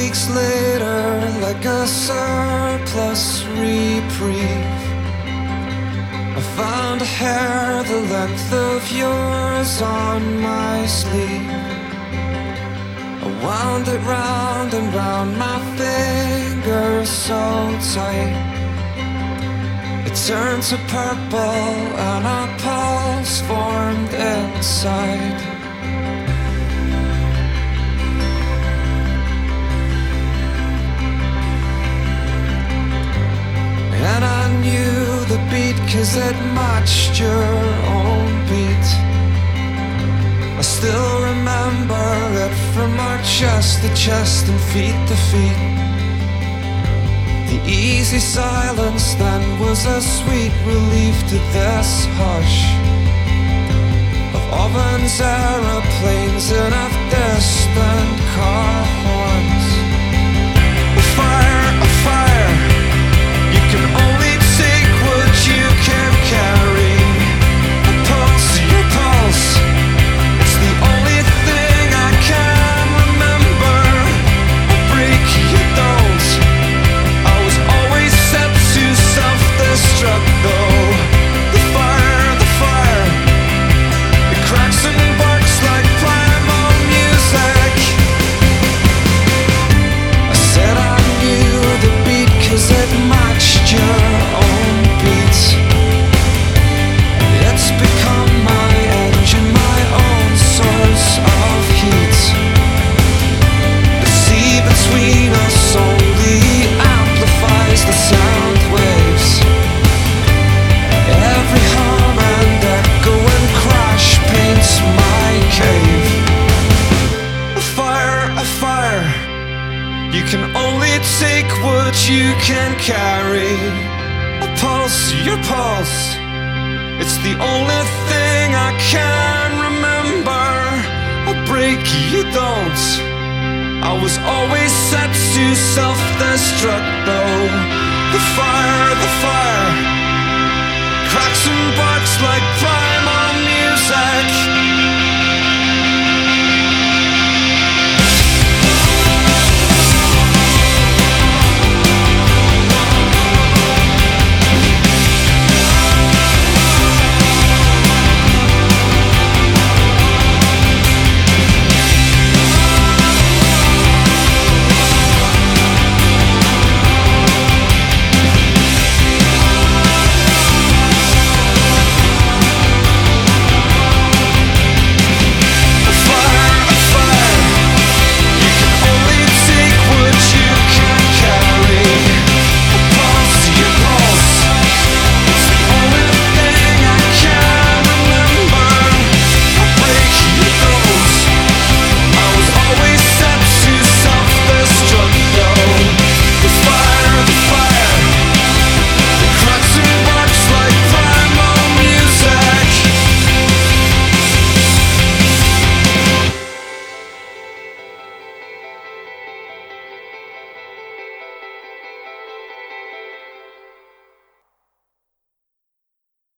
weeks later, like a surplus reprieve, I found a hair the length of yours on my sleeve. I wound it round and round my finger so tight, it turned to purple and a pulse formed inside. And I knew the beat 'cause it matched your own beat. I still remember it from our chest to chest and feet to feet. The easy silence then was a sweet relief to this hush of ovens, aeroplanes, and of distant car horns. A fire, a fire, you can only take what you can carry. A pulse, your pulse, it's the only thing I can remember. A break, you don't. I was always set to self-destruct though. The fire, it cracks and barks like primal music. I said I knew the beat 'cause it matched your own beat. It's become my engine, my own source of heat. The sea between us only amplifies the sound waves. Every hum and echo and crash paints my cave. A fire, you can only take what you can carry. A pulse, your pulse, it's the only thing I can remember. A break, you don't. I was always set to self-destruct though. The fire, cracks and barks like primal music.